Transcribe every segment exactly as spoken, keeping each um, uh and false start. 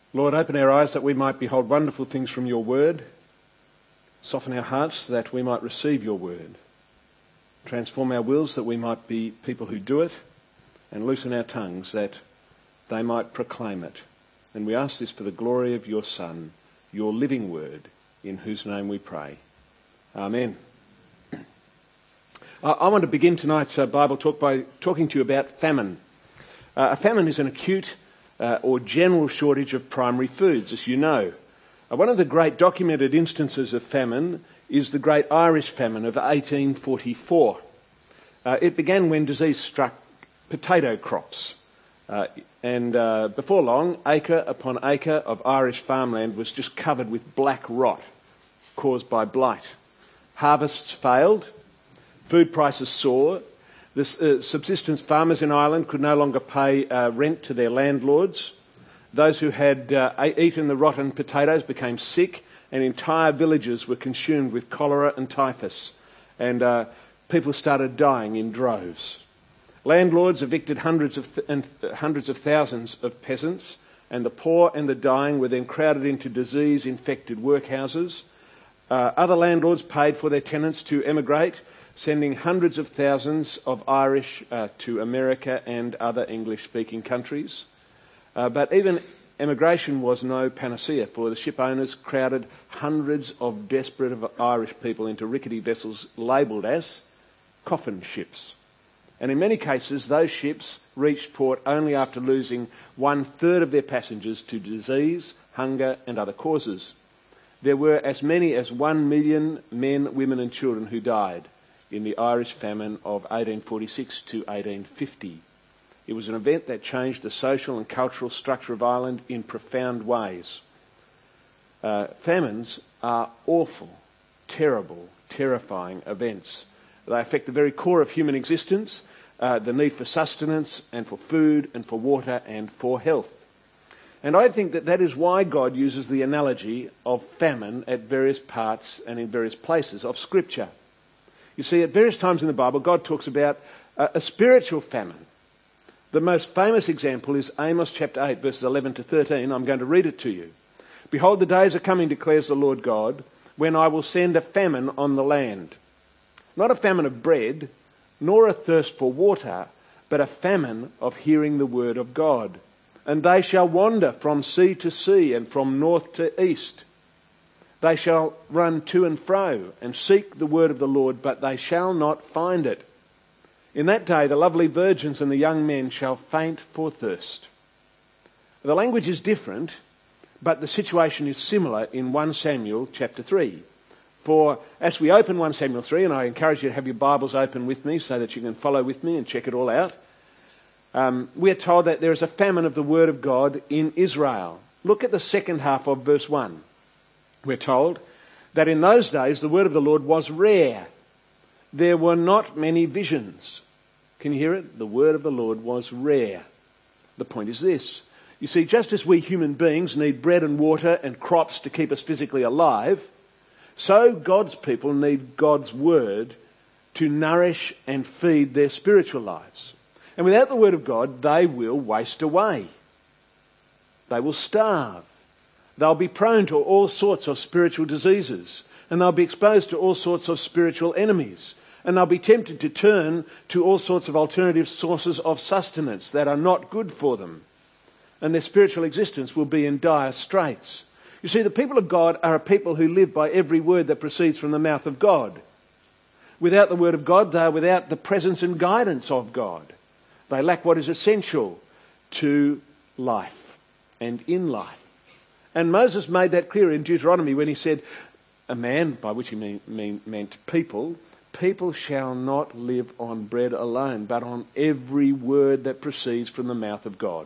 Lord, open our eyes that we might behold wonderful things from your word. Soften our hearts that we might receive your word. Transform our wills that we might be people who do it, and loosen our tongues that they might proclaim it. And we ask this for the glory of your Son, your living word, in whose name we pray. Amen. I want to begin tonight's Bible talk by talking to you about famine. Uh, a famine is an acute uh, or general shortage of primary foods, as you know. Uh, one of the great documented instances of famine is the Great Irish Famine of eighteen forty-four. Uh, it began when disease struck potato crops. Uh, and uh, before long, acre upon acre of Irish farmland was just covered with black rot caused by blight. Harvests failed, food prices soared. The uh, subsistence farmers in Ireland could no longer pay uh, rent to their landlords. Those who had uh, eaten the rotten potatoes became sick, and entire villages were consumed with cholera and typhus. And uh, people started dying in droves. Landlords evicted hundreds of th- and th- hundreds of thousands of peasants, and the poor and the dying were then crowded into disease-infected workhouses. Uh, other landlords paid for their tenants to emigrate, sending hundreds of thousands of Irish uh, to America and other English-speaking countries. Uh, but even emigration was no panacea, for the ship owners crowded hundreds of desperate Irish people into rickety vessels labelled as coffin ships. And in many cases, those ships reached port only after losing one-third of their passengers to disease, hunger and other causes. There were as many as one million men, women and children who died in the Irish famine of eighteen forty-six to eighteen fifty. It was an event that changed the social and cultural structure of Ireland in profound ways. Uh, famines are awful, terrible, terrifying events. They affect the very core of human existence, uh, the need for sustenance and for food and for water and for health. And I think that that is why God uses the analogy of famine at various parts and in various places of Scripture. You see, at various times in the Bible, God talks about a, a spiritual famine. The most famous example is Amos chapter eight, verses eleven to thirteen. I'm going to read it to you. Behold, the days are coming, declares the Lord God, when I will send a famine on the land. Not a famine of bread, nor a thirst for water, but a famine of hearing the word of God. And they shall wander from sea to sea and from north to east. They shall run to and fro and seek the word of the Lord, but they shall not find it. In that day the lovely virgins and the young men shall faint for thirst. The language is different, but the situation is similar in First Samuel chapter three. For as we open First Samuel three, and I encourage you to have your Bibles open with me so that you can follow with me and check it all out, um, we are told that there is a famine of the word of God in Israel. Look at the second half of verse one. We're told that in those days the word of the Lord was rare. There were not many visions. Can you hear it? The word of the Lord was rare. The point is this. You see, just as we human beings need bread and water and crops to keep us physically alive, so God's people need God's word to nourish and feed their spiritual lives. And without the word of God, they will waste away. They will starve. They'll be prone to all sorts of spiritual diseases, and they'll be exposed to all sorts of spiritual enemies, and they'll be tempted to turn to all sorts of alternative sources of sustenance that are not good for them, and their spiritual existence will be in dire straits. You see, the people of God are a people who live by every word that proceeds from the mouth of God. Without the word of God, they are without the presence and guidance of God. They lack what is essential to life and in life. And Moses made that clear in Deuteronomy when he said, a man, by which he mean, mean, meant people, people shall not live on bread alone, but on every word that proceeds from the mouth of God.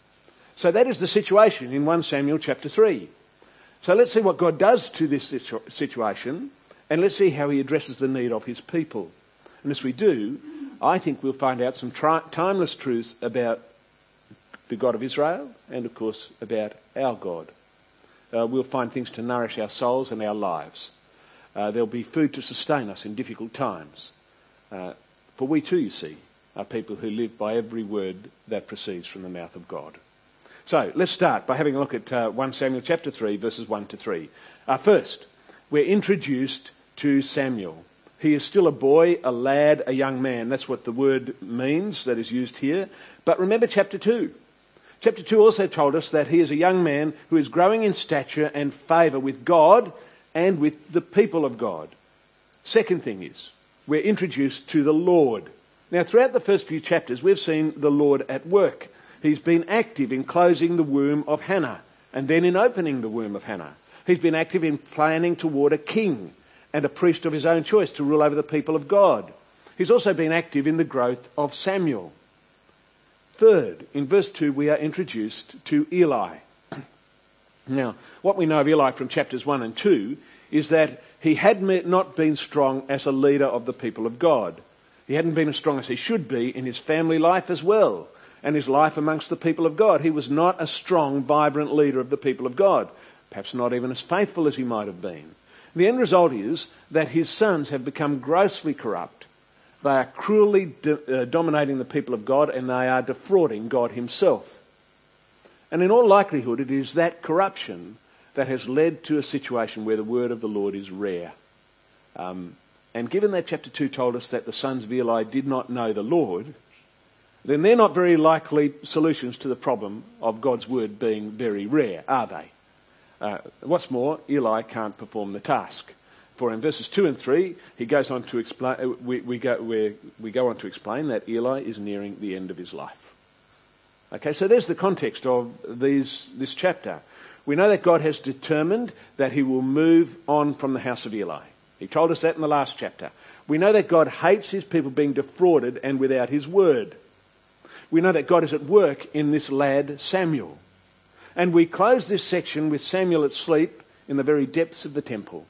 So that is the situation in First Samuel chapter three. So let's see what God does to this situ- situation, and let's see how he addresses the need of his people. And as we do, I think we'll find out some tri- timeless truths about the God of Israel and, of course, about our God. Uh, we'll find things to nourish our souls and our lives. Uh, there'll be food to sustain us in difficult times. Uh, for we too, you see, are people who live by every word that proceeds from the mouth of God. So let's start by having a look at uh, First Samuel chapter three, verses one to three. Uh, first, we're introduced to Samuel. He is still a boy, a lad, a young man. That's what the word means that is used here. But remember chapter two. Chapter two also told us that he is a young man who is growing in stature and favour with God and with the people of God. Second thing is, we're introduced to the Lord. Now, throughout the first few chapters, we've seen the Lord at work. He's been active in closing the womb of Hannah and then in opening the womb of Hannah. He's been active in planning toward a king and a priest of his own choice to rule over the people of God. He's also been active in the growth of Samuel. Third, in verse two, we are introduced to Eli. Now, what we know of Eli from chapters one and two is that he had not been strong as a leader of the people of God. He hadn't been as strong as he should be in his family life as well, and his life amongst the people of God. He was not a strong, vibrant leader of the people of God, perhaps not even as faithful as he might have been. The end result is that his sons have become grossly corrupt. They are cruelly do- uh, dominating the people of God, and they are defrauding God himself. And in all likelihood, it is that corruption that has led to a situation where the word of the Lord is rare. Um, and given that chapter two told us that the sons of Eli did not know the Lord, then they're not very likely solutions to the problem of God's word being very rare, are they? Uh, what's more, Eli can't perform the task. For in verses two and three, he goes on to explain. We, we go we, we go on to explain that Eli is nearing the end of his life. Okay, so there's the context of these this chapter. We know that God has determined that he will move on from the house of Eli. He told us that in the last chapter. We know that God hates his people being defrauded and without his word. We know that God is at work in this lad Samuel. And we close this section with Samuel at sleep in the very depths of the temple.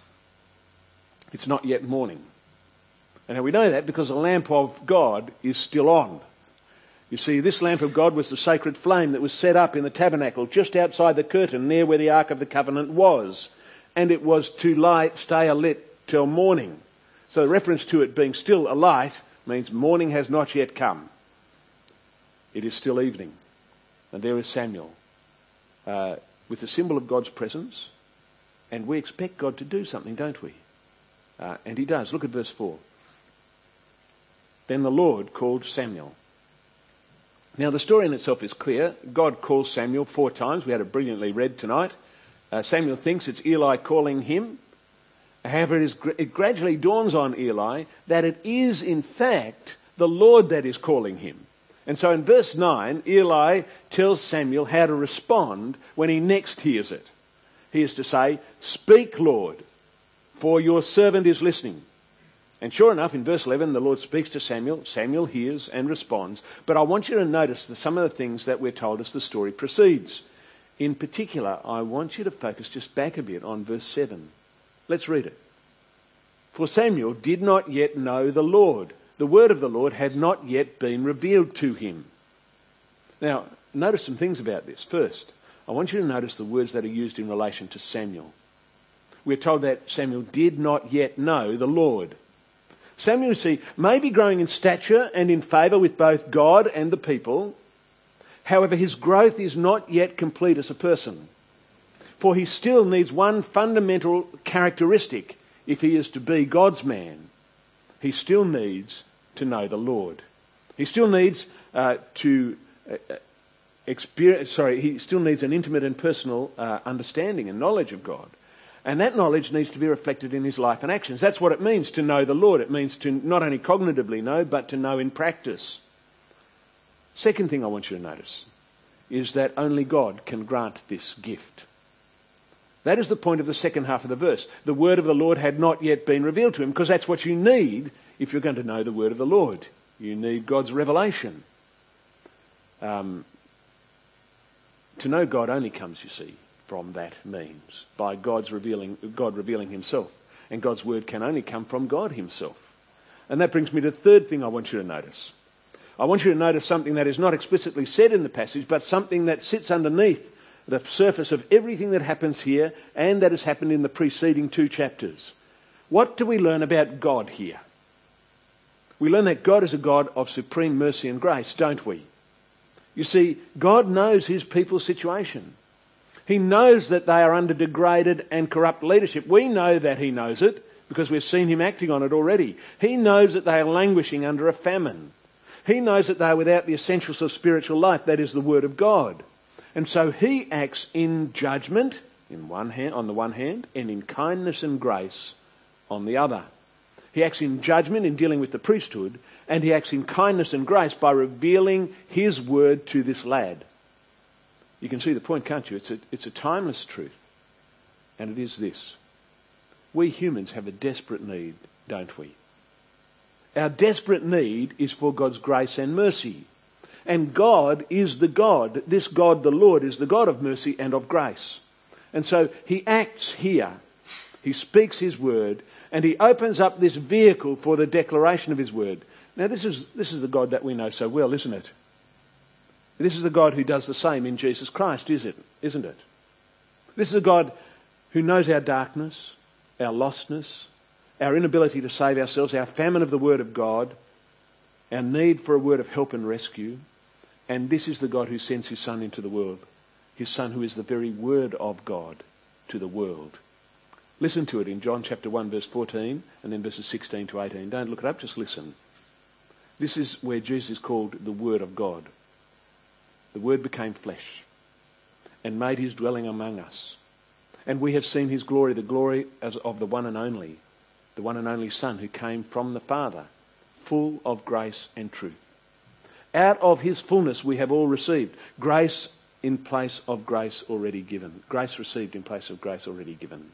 It's not yet morning. And we know that because the lamp of God is still on. You see, this lamp of God was the sacred flame that was set up in the tabernacle just outside the curtain near where the Ark of the Covenant was. And it was to light, stay alit till morning. So the reference to it being still alight means morning has not yet come. It is still evening. And there is Samuel uh, with the symbol of God's presence. And we expect God to do something, don't we? Uh, and he does. Look at verse four. Then the Lord called Samuel. Now the story in itself is clear. God calls Samuel four times. We had it brilliantly read tonight. Uh, Samuel thinks it's Eli calling him. However, it, is, it gradually dawns on Eli that it is in fact the Lord that is calling him. And so in verse nine, Eli tells Samuel how to respond when he next hears it. He is to say, "Speak, Lord, for your servant is listening." And sure enough, in verse eleven, the Lord speaks to Samuel. Samuel hears and responds. But I want you to notice that some of the things that we're told as the story proceeds. In particular, I want you to focus just back a bit on verse seven. Let's read it. For Samuel did not yet know the Lord. The word of the Lord had not yet been revealed to him. Now, notice some things about this. First, I want you to notice the words that are used in relation to Samuel. We're told that Samuel did not yet know the Lord. Samuel, you see, may be growing in stature and in favour with both God and the people. However, his growth is not yet complete as a person. For he still needs one fundamental characteristic if he is to be God's man. He still needs to know the Lord. He still needs uh, to uh, experience, sorry, he still needs an intimate and personal uh, understanding and knowledge of God. And that knowledge needs to be reflected in his life and actions. That's what it means to know the Lord. It means to not only cognitively know, but to know in practice. Second thing I want you to notice is that only God can grant this gift. That is the point of the second half of the verse. The word of the Lord had not yet been revealed to him, because that's what you need if you're going to know the word of the Lord. You need God's revelation. Um, to know God only comes, you see, from that means, by God's revealing, God revealing himself. And God's word can only come from God himself. And that brings me to the third thing I want you to notice. I want you to notice something that is not explicitly said in the passage, but something that sits underneath the surface of everything that happens here and that has happened in the preceding two chapters. What do we learn about God here? We learn that God is a God of supreme mercy and grace, don't we? You see, God knows his people's situation. He knows that they are under degraded and corrupt leadership. We know that he knows it because we've seen him acting on it already. He knows that they are languishing under a famine. He knows that they are without the essentials of spiritual life, that is the Word of God. And so he acts in judgment in one hand, on the one hand, and in kindness and grace on the other. He acts in judgment in dealing with the priesthood, and he acts in kindness and grace by revealing his word to this lad. You can see the point, can't you? It's a, it's a timeless truth. And it is this. We humans have a desperate need, don't we? Our desperate need is for God's grace and mercy. And God is the God. This God, the Lord, is the God of mercy and of grace. And so he acts here. He speaks his word, and he opens up this vehicle for the declaration of his word. Now this is, this is the God that we know so well, isn't it? This is the God who does the same in Jesus Christ, is it? Isn't it? This is a God who knows our darkness, our lostness, our inability to save ourselves, our famine of the word of God, our need for a word of help and rescue. And this is the God who sends his Son into the world. His Son who is the very word of God to the world. Listen to it in John chapter one verse fourteen and then verses sixteen to eighteen. Don't look it up, just listen. This is where Jesus is called the Word of God. The Word became flesh and made his dwelling among us. And we have seen his glory, the glory as of the one and only, the one and only Son who came from the Father, full of grace and truth. Out of his fullness we have all received grace in place of grace already given. Grace received in place of grace already given.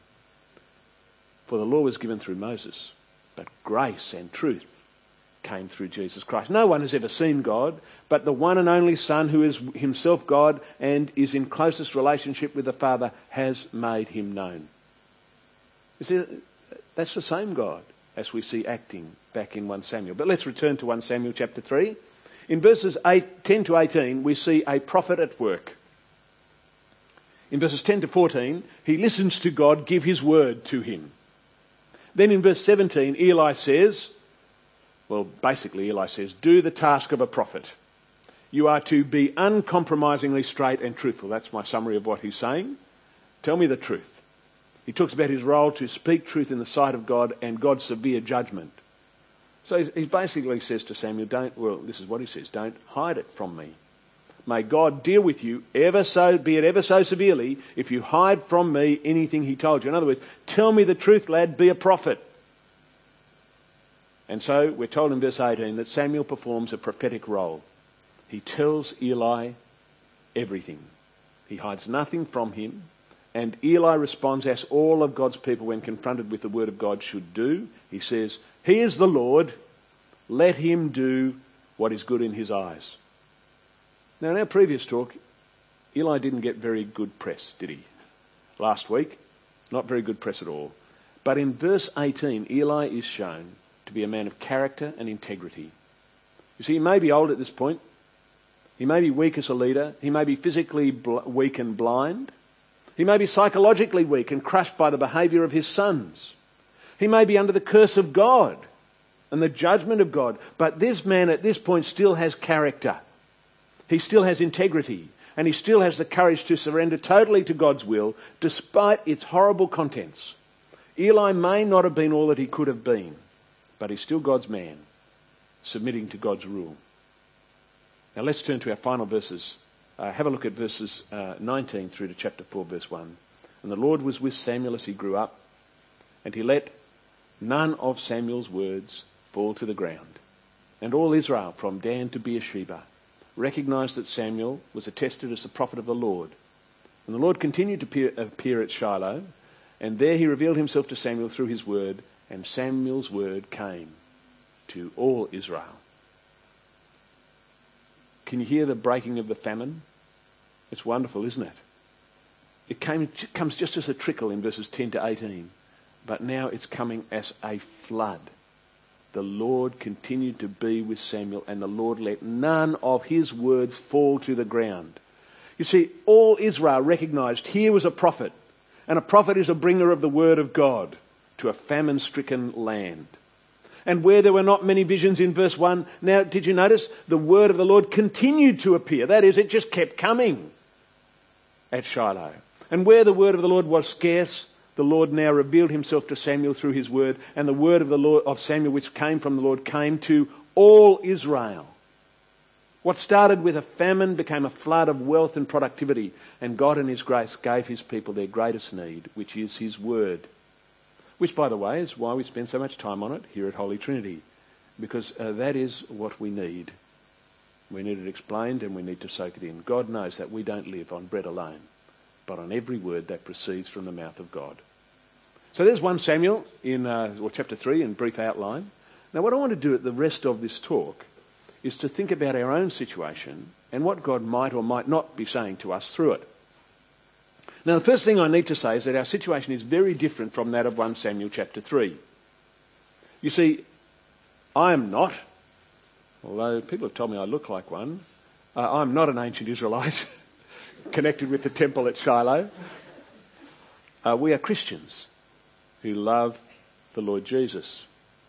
For the law was given through Moses, but grace and truth came through Jesus Christ. No one has ever seen God, but the one and only Son, who is himself God and is in closest relationship with the Father, has made him known. You see, that's the same God as we see acting back in First Samuel. But let's return to First Samuel chapter three. In verses eight, ten to eighteen, we see a prophet at work. In verses ten to fourteen, he listens to God give his word to him. Then in verse seventeen, Eli says, well, basically Eli says, do the task of a prophet. You are to be uncompromisingly straight and truthful. That's my summary of what he's saying. Tell me the truth. He talks about his role to speak truth in the sight of God and God's severe judgment. So he basically says to Samuel, don't, well, this is what he says, don't hide it from me. May God deal with you ever so, be it ever so severely, if you hide from me anything he told you. In other words, tell me the truth, lad, be a prophet. And so we're told in verse eighteen that Samuel performs a prophetic role. He tells Eli everything. He hides nothing from him. And Eli responds as all of God's people when confronted with the word of God should do. He says, he is the Lord, let him do what is good in his eyes. Now in our previous talk, Eli didn't get very good press, did he? Last week, not very good press at all. But in verse eighteen, Eli is shown to be a man of character and integrity. You see, he may be old at this point. He may be weak as a leader. He may be physically bl- weak and blind. He may be psychologically weak and crushed by the behaviour of his sons. He may be under the curse of God and the judgment of God. But this man at this point still has character. He still has integrity. And he still has the courage to surrender totally to God's will despite its horrible contents. Eli may not have been all that he could have been, but he's still God's man, submitting to God's rule. Now let's turn to our final verses. Uh, have a look at verses uh, nineteen through to chapter four, verse one. And the Lord was with Samuel as he grew up, and he let none of Samuel's words fall to the ground. And all Israel, from Dan to Beersheba, recognised that Samuel was attested as the prophet of the Lord. And the Lord continued to appear, appear at Shiloh, and there he revealed himself to Samuel through his word, and Samuel's word came to all Israel. Can you hear the breaking of the famine? It's wonderful, isn't it? It came, it comes just as a trickle in verses ten to eighteen, but now it's coming as a flood. The Lord continued to be with Samuel, and the Lord let none of his words fall to the ground. You see, all Israel recognised here was a prophet, and a prophet is a bringer of the word of God to a famine-stricken land. And where there were not many visions in verse one, now did you notice the word of the Lord continued to appear? That is, it just kept coming at Shiloh. And where the word of the Lord was scarce, the Lord now revealed himself to Samuel through his word, and the word of the Lord of Samuel which came from the Lord came to all Israel. What started with a famine became a flood of wealth and productivity, and God in his grace gave his people their greatest need, which is his word. Which, by the way, is why we spend so much time on it here at Holy Trinity, because uh, that is what we need. We need it explained and we need to soak it in. God knows that we don't live on bread alone, but on every word that proceeds from the mouth of God. So there's First Samuel in uh, or chapter three in brief outline. Now what I want to do at the rest of this talk is to think about our own situation and what God might or might not be saying to us through it. Now the first thing I need to say is that our situation is very different from that of First Samuel chapter three. You see, I am not, although people have told me I look like one, uh, I'm not an ancient Israelite connected with the temple at Shiloh. Uh, we are Christians who love the Lord Jesus.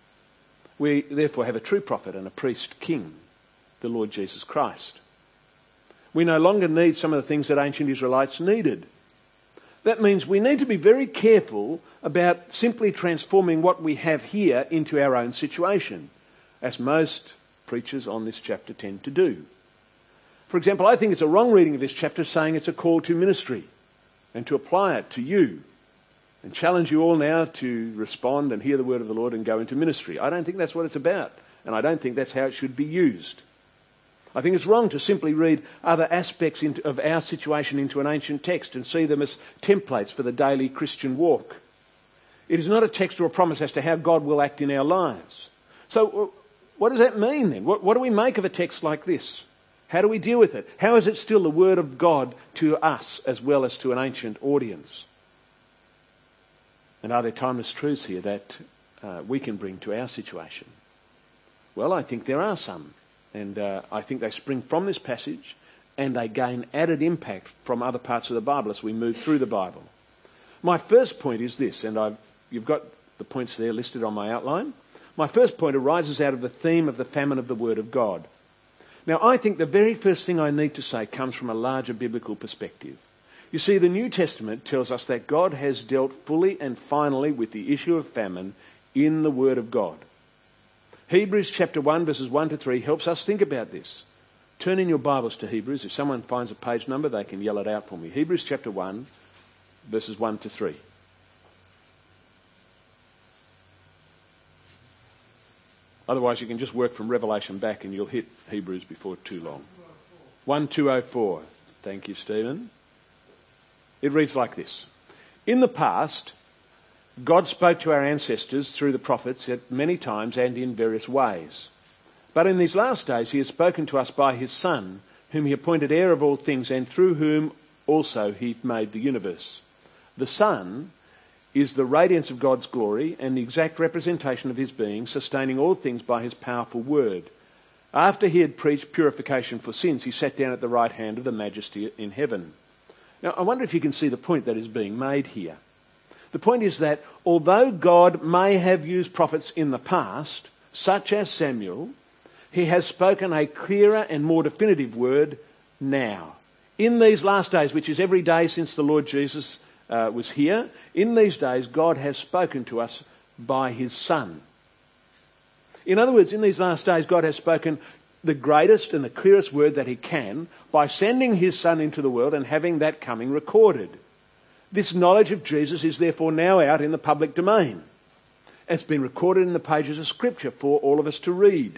We therefore have a true prophet and a priest king, the Lord Jesus Christ. We no longer need some of the things that ancient Israelites needed. That means we need to be very careful about simply transforming what we have here into our own situation, as most preachers on this chapter tend to do. For example, I think it's a wrong reading of this chapter saying it's a call to ministry and to apply it to you and challenge you all now to respond and hear the word of the Lord and go into ministry. I don't think that's what it's about, and I don't think that's how it should be used. I think it's wrong to simply read other aspects into, of our situation into an ancient text and see them as templates for the daily Christian walk. It is not a text or a promise as to how God will act in our lives. So what does that mean then? What, what do we make of a text like this? How do we deal with it? How is it still the word of God to us as well as to an ancient audience? And are there timeless truths here that uh, we can bring to our situation? Well, I think there are some. And uh, I think they spring from this passage and they gain added impact from other parts of the Bible as we move through the Bible. My first point is this, and I've, you've got the points there listed on my outline. My first point arises out of the theme of the famine of the Word of God. Now, I think the very first thing I need to say comes from a larger biblical perspective. You see, the New Testament tells us that God has dealt fully and finally with the issue of famine in the Word of God. Hebrews chapter one verses one to three helps us think about this. Turn in your Bibles to Hebrews. If someone finds a page number, they can yell it out for me. Hebrews chapter one verses one to three. Otherwise you can just work from Revelation back and you'll hit Hebrews before too long. one two oh four. Thank you, Stephen. It reads like this. In the past, God spoke to our ancestors through the prophets at many times and in various ways. But in these last days he has spoken to us by his Son, whom he appointed heir of all things and through whom also he made the universe. The Son is the radiance of God's glory and the exact representation of his being, sustaining all things by his powerful word. After he had preached purification for sins, he sat down at the right hand of the Majesty in heaven. Now, I wonder if you can see the point that is being made here. The point is that although God may have used prophets in the past, such as Samuel, he has spoken a clearer and more definitive word now. In these last days, which is every day since the Lord Jesus uh, was here, in these days God has spoken to us by his Son. In other words, in these last days God has spoken the greatest and the clearest word that he can by sending his Son into the world and having that coming recorded. This knowledge of Jesus is therefore now out in the public domain. It's been recorded in the pages of Scripture for all of us to read,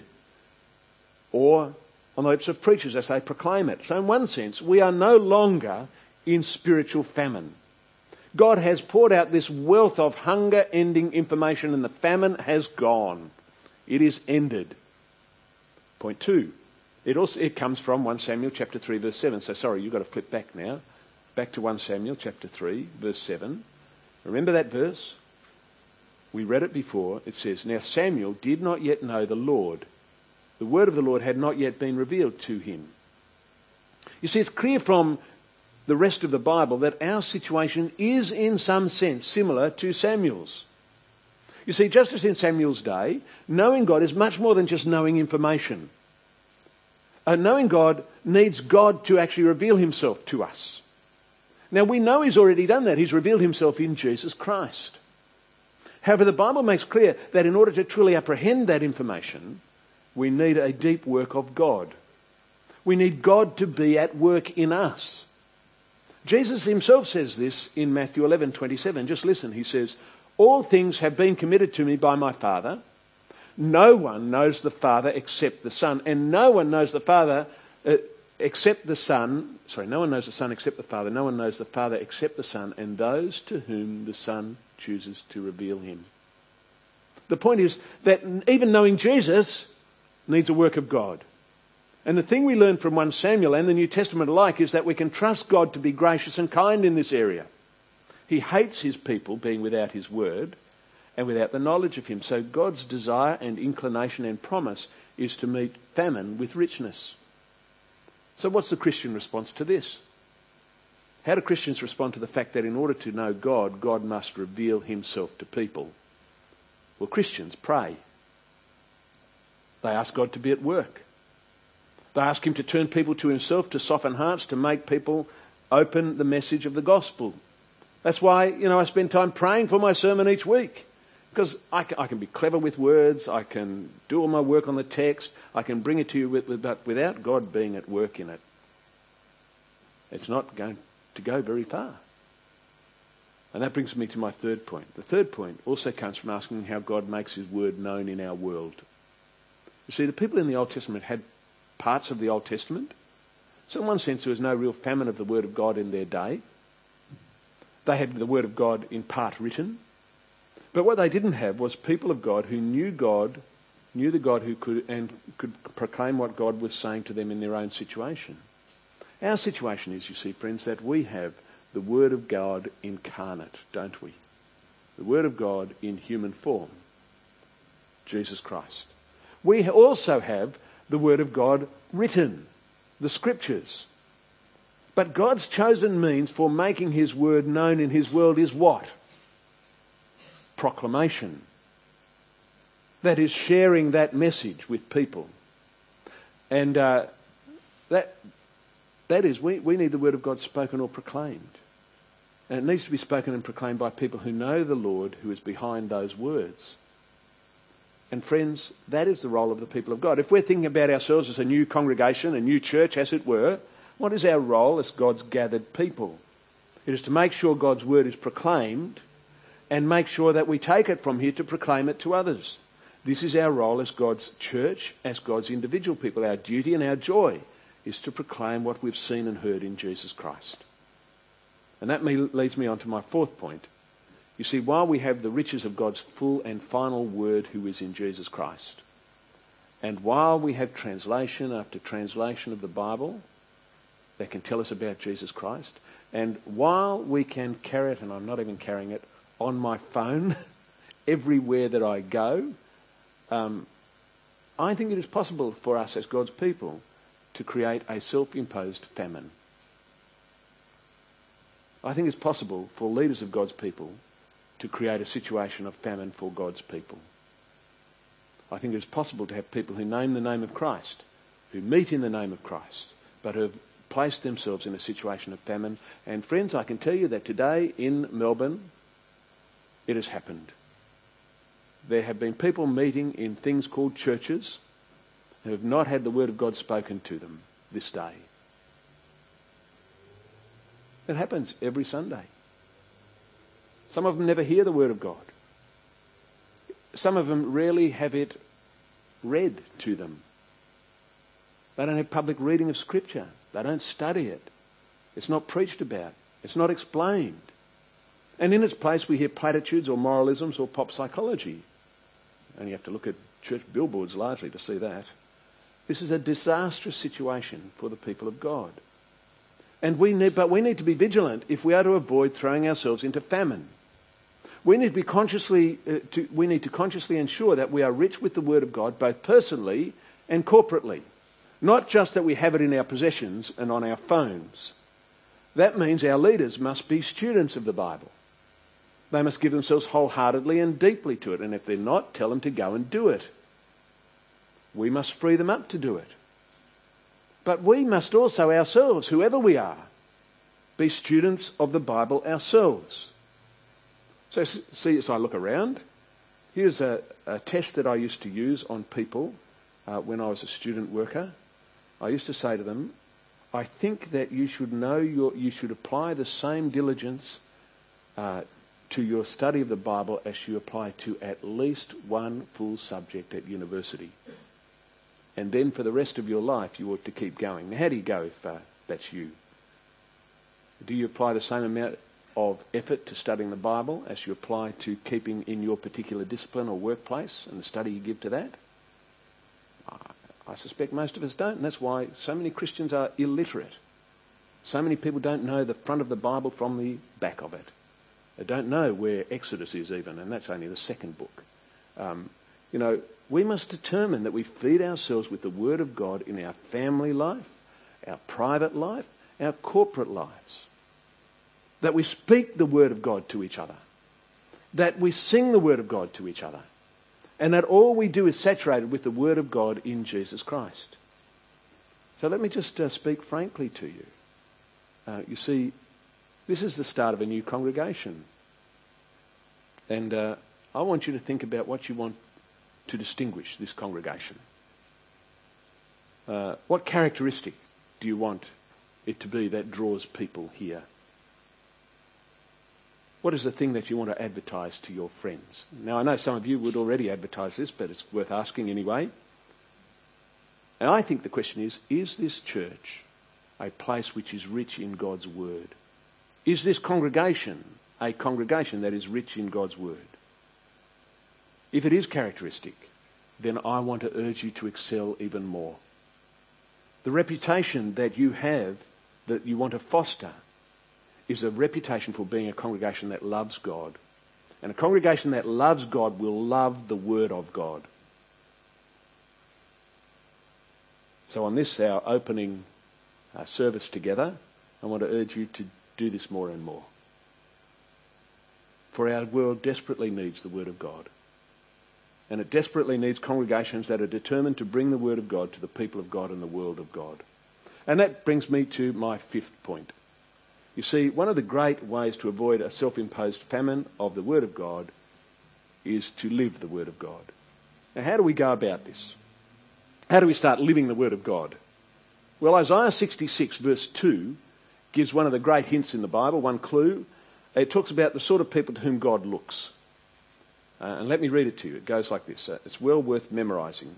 or on the lips of preachers as they proclaim it. So in one sense, we are no longer in spiritual famine. God has poured out this wealth of hunger-ending information and the famine has gone. It is ended. Point two. It also it comes from First Samuel chapter three verse seven. So sorry, you've got to flip back now. Back to First Samuel chapter three verse seven. Remember that verse? We read it before. It says, "Now Samuel did not yet know the Lord. The word of the Lord had not yet been revealed to him." You see, it's clear from the rest of the Bible that our situation is in some sense similar to Samuel's. You see, just as in Samuel's day, knowing God is much more than just knowing information. Uh, knowing God needs God to actually reveal himself to us. Now, we know he's already done that. He's revealed himself in Jesus Christ. However, the Bible makes clear that in order to truly apprehend that information, we need a deep work of God. We need God to be at work in us. Jesus himself says this in Matthew eleven twenty-seven. Just listen, he says, "All things have been committed to me by my Father. No one knows the Father except the Son, and no one knows the Father uh, except the Son. Sorry, no one knows the Son except the Father. No one knows the Father except the Son, and those to whom the Son chooses to reveal him." The point is that even knowing Jesus needs a work of God. And the thing we learn from First Samuel and the New Testament alike is that we can trust God to be gracious and kind in this area. He hates his people being without his word and without the knowledge of him. So God's desire and inclination and promise is to meet famine with richness. So what's the Christian response to this? How do Christians respond to the fact that in order to know God, God must reveal himself to people? Well, Christians pray. They ask God to be at work. They ask him to turn people to himself, to soften hearts, to make people open the message of the gospel. That's why, you know, I spend time praying for my sermon each week. Because I can, I can be clever with words, I can do all my work on the text, I can bring it to you, with, with, but without God being at work in it, it's not going to go very far. And that brings me to my third point. The third point also comes from asking how God makes his word known in our world. You see, the people in the Old Testament had parts of the Old Testament. So in one sense, there was no real famine of the word of God in their day. They had the word of God in part written. But what they didn't have was people of God who knew God, knew the God who could and could proclaim what God was saying to them in their own situation. Our situation is, you see, friends, that we have the Word of God incarnate, don't we? The Word of God in human form, Jesus Christ. We also have the Word of God written, the Scriptures. But God's chosen means for making his Word known in his world is what? Proclamation. That is sharing that message with people. And uh, that that is, we, we need the Word of God spoken or proclaimed. And it needs to be spoken and proclaimed by people who know the Lord who is behind those words. And friends, that is the role of the people of God. If we're thinking about ourselves as a new congregation, a new church as it were, what is our role as God's gathered people? It is to make sure God's word is proclaimed and make sure that we take it from here to proclaim it to others. This is our role as God's church, as God's individual people. Our duty and our joy is to proclaim what we've seen and heard in Jesus Christ. And that leads me on to my fourth point. You see, while we have the riches of God's full and final word who is in Jesus Christ, and while we have translation after translation of the Bible that can tell us about Jesus Christ, and while we can carry it, and I'm not even carrying it, on my phone everywhere that I go, um, I think it is possible for us as God's people to create a self-imposed famine. I think it's possible for leaders of God's people to create a situation of famine for God's people. I think it's possible to have people who name the name of Christ, who meet in the name of Christ, but who have placed themselves in a situation of famine. And friends, I can tell you that today in Melbourne, it has happened. There have been people meeting in things called churches who have not had the word of God spoken to them this day. It happens every Sunday. Some of them never hear the word of God. Some of them rarely have it read to them. They don't have public reading of Scripture. They don't study it. It's not preached about. It's not explained. And in its place we hear platitudes or moralisms or pop psychology. And you have to look at church billboards largely to see that. This is a disastrous situation for the people of God. And we need, but we need to be vigilant if we are to avoid throwing ourselves into famine. We need to be consciously, uh, to, we need to consciously ensure that we are rich with the Word of God, both personally and corporately. Not just that we have it in our possessions and on our phones. That means our leaders must be students of the Bible. They must give themselves wholeheartedly and deeply to it. And if they're not, tell them to go and do it. We must free them up to do it. But we must also ourselves, whoever we are, be students of the Bible ourselves. So see, as I look around, here's a, a test that I used to use on people uh, when I was a student worker. I used to say to them, I think that you should know your, you should apply the same diligence uh, to your study of the Bible as you apply to at least one full subject at university. And then for the rest of your life, you ought to keep going. Now, how do you go if uh, that's you? Do you apply the same amount of effort to studying the Bible as you apply to keeping in your particular discipline or workplace and the study you give to that? I suspect most of us don't, and that's why so many Christians are illiterate. So many people don't know the front of the Bible from the back of it. They don't know where Exodus is even, and that's only the second book. Um, you know, we must determine that we feed ourselves with the Word of God in our family life, our private life, our corporate lives. That we speak the Word of God to each other. That we sing the Word of God to each other. And that all we do is saturated with the Word of God in Jesus Christ. So let me just uh, speak frankly to you. Uh, you see, this is the start of a new congregation. And uh, I want you to think about what you want to distinguish this congregation. Uh, what characteristic do you want it to be that draws people here? What is the thing that you want to advertise to your friends? Now, I know some of you would already advertise this, but it's worth asking anyway. And I think the question is, is this church a place which is rich in God's Word? Is this congregation a congregation that is rich in God's Word? If it is characteristic, then I want to urge you to excel even more. The reputation that you have, that you want to foster, is a reputation for being a congregation that loves God. And a congregation that loves God will love the Word of God. So on this, our opening uh, service together, I want to urge you to do this more and more. For our world desperately needs the Word of God. And it desperately needs congregations that are determined to bring the Word of God to the people of God and the world of God. And that brings me to my fifth point. You see, one of the great ways to avoid a self-imposed famine of the Word of God is to live the Word of God. Now, how do we go about this? How do we start living the Word of God? Well, Isaiah sixty-six verse two gives one of the great hints in the Bible, one clue. It talks about the sort of people to whom God looks. Uh, and let me read it to you. It goes like this. Uh, it's well worth memorising.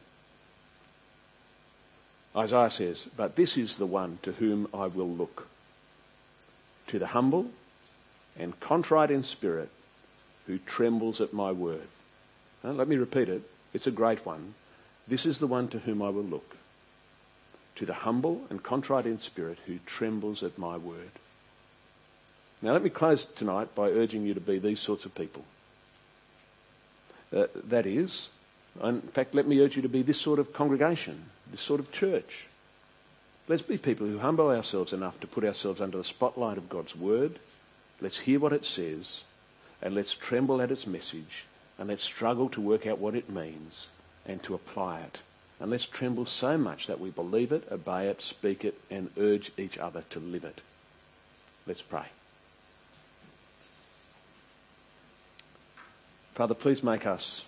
Isaiah says, "But this is the one to whom I will look. To the humble and contrite in spirit, who trembles at my word." Now, let me repeat it. It's a great one. This is the one to whom I will look. To the humble and contrite in spirit, who trembles at my word. Now, let me close tonight by urging you to be these sorts of people. Uh, that is, in fact, let me urge you to be this sort of congregation, this sort of church. Let's be people who humble ourselves enough to put ourselves under the spotlight of God's Word. Let's hear what it says, and let's tremble at its message, and let's struggle to work out what it means and to apply it. And let's tremble so much that we believe it, obey it, speak it, and urge each other to live it. Let's pray. Father, please make us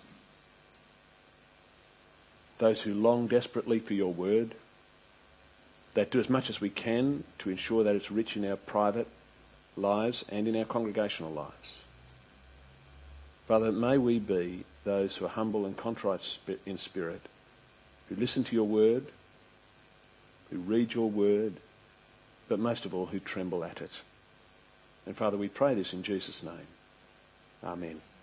those who long desperately for your Word, that do as much as we can to ensure that it's rich in our private lives and in our congregational lives. Father, may we be those who are humble and contrite in spirit, who listen to your word, who read your word, but most of all, who tremble at it. And Father, we pray this in Jesus' name. Amen.